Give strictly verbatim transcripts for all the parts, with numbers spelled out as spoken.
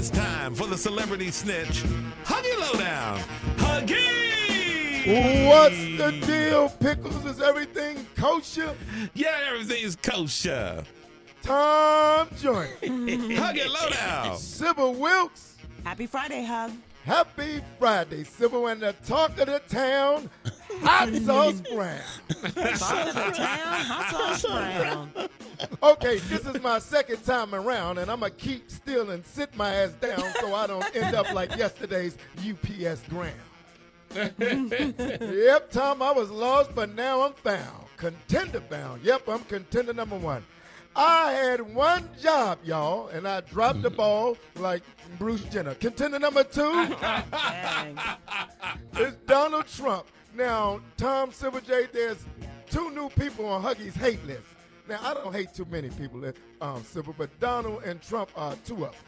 it's time for the celebrity snitch, Huggy Lowdown. Huggy! What's the deal, Pickles? Is everything kosher? Yeah, everything's kosher. Tom Joyner. Huggy Lowdown. Sybil Wilkes. Happy Friday, Hug. Happy Friday, Sybil, and the talk of the town, Hot Sauce Brown. Talk of the town, Hot Sauce Brown. Okay, this is my second time around, and I'm going to keep still and sit my ass down so I don't end up like yesterday's U P S Graham. Yep, Tom, I was lost, but now I'm found. Contender bound. Yep, I'm contender number one. I had one job, y'all, and I dropped the ball like Bruce Jenner. Contender number two is Donald Trump. Now, Tom, Silver J, there's two new people on Huggy's hate list. Now, I don't hate too many people, um, Silver, but Donald and Trump are two of them.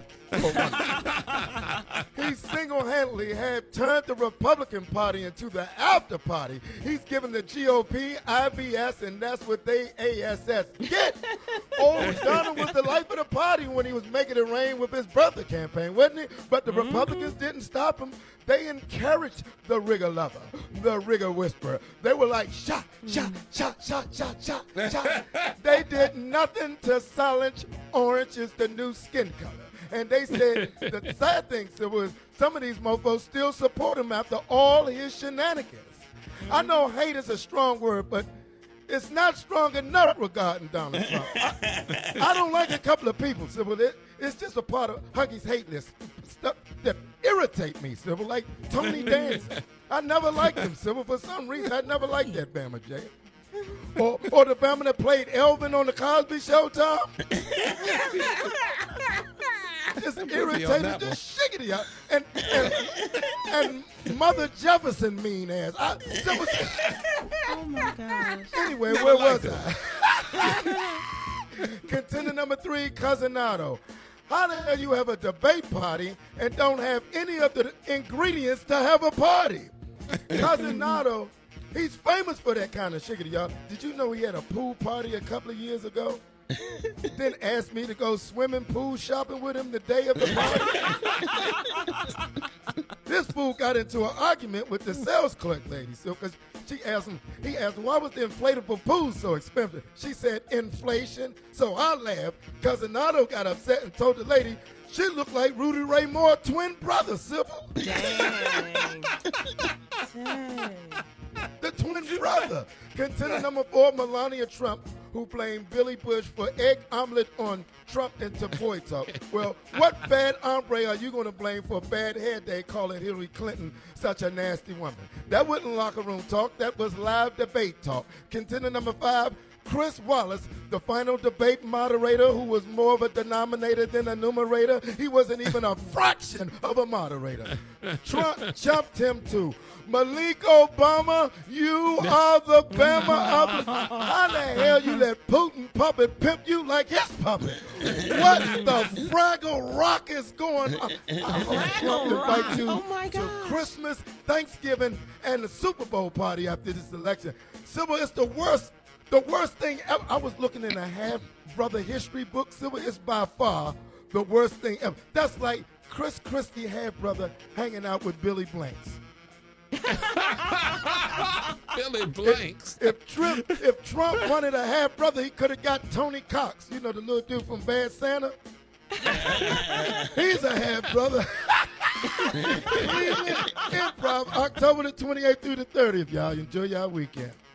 He single-handedly had turned the Republican Party into the after party. He's given the G O P I B S, and that's what they A S S get. Oh, Donald was the life of the party when he was making it rain with his brother campaign, wasn't he? But the mm-hmm. Republicans didn't stop him. They encouraged the rigger lover, the rigger whisperer. They were like, shot, shot, shot, shot, shot, shot, shot. They did nothing to silence orange is the new skin color. And they said the sad thing was some of these mofos still support him after all his shenanigans. Mm-hmm. I know hate is a strong word, but it's not strong enough regarding Donald Trump. I, I don't like a couple of people, Sybil. It, it's just a part of Huggy's hate list. Stuff that irritate me, Sybil, like Tony Danza. I never liked him, Sybil. For some reason, I never liked that Bama J. Or, or the Bama that played Elvin on the Cosby Show, Tom. Just irritated the shiggity out. And, and, and Mother Jefferson mean ass. I, Sybil, oh, my gosh. Anyway, where was I? Contender number three, Cousinado. How the hell you have a debate party and don't have any of the ingredients to have a party? Cousinado, he's famous for that kind of shiggity, y'all. Did you know he had a pool party a couple of years ago? Then asked me to go swimming pool shopping with him the day of the party. This fool got into an argument with the sales clerk lady, so because she asked him, he asked, why was the inflatable pool so expensive? She said, inflation. So I laughed. Cousinado got upset and told the lady she looked like Rudy Ray Moore twin brother, Sybil. Dang. Dang. The twin brother. Contender number four, Melania Trump, who blamed Billy Bush for egg omelet on Trump and Tapoy talk. Well, what bad hombre are you going to blame for bad hair day calling Hillary Clinton such a nasty woman? That wasn't locker room talk. That was live debate talk. Contender number five, Chris Wallace, the final debate moderator who was more of a denominator than a numerator. He wasn't even a fraction of a moderator. Trump jumped him too. Malik Obama, you are the Bama of the... How the hell you let Putin puppet pimp you like his puppet? What the Fraggle Rock is going on? I'm going to invite you oh to Christmas, Thanksgiving, and the Super Bowl party after this election. Sybil, it's the worst, the worst thing ever. I was looking in a half-brother history book. Sybil, it's by far the worst thing ever. That's like Chris Christie half-brother hanging out with Billy Blanks. Billy Blanks. If, if, Trump, if Trump wanted a half brother, he could have got Tony Cox. You know, the little dude from Bad Santa. He's a half brother. Improv, October the twenty-eighth through the thirtieth, y'all. Enjoy y'all weekend.